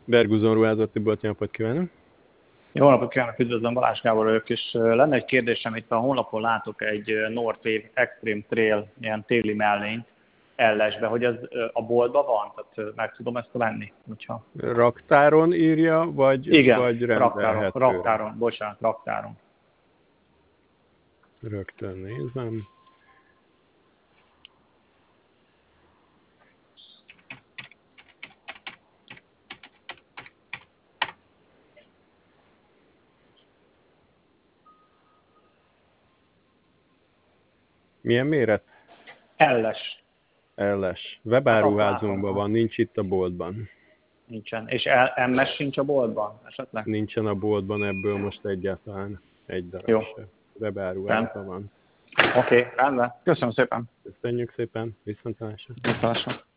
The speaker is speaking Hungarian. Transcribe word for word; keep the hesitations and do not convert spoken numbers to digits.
Berguzon ruházott Tibort, jó napot kívánok! Jó napot kívánok, üdvözlöm, Balázs Gábor vagyok, és lenne egy kérdésem, itt a honlapon látok egy North Wave Extreme Trail, ilyen téli mellényt Ellesbe, hogy ez a boltban van, tehát meg tudom ezt venni, hogyha... Raktáron írja, vagy, Igen, vagy raktáron, rendelhető? raktáron, bocsánat, raktáron. Rögtön nézem. Milyen méret? Elles. Elles. Webáruházunkban van, nincs itt a boltban. Nincsen. És em es sincs a boltban esetleg? Nincsen a boltban, ebből most egyáltalán egy darab Jó. se. Webáruházban van. Oké, okay, rendben. Köszönöm szépen. Köszönjük szépen, viszontlátásra. Viszontlátásra.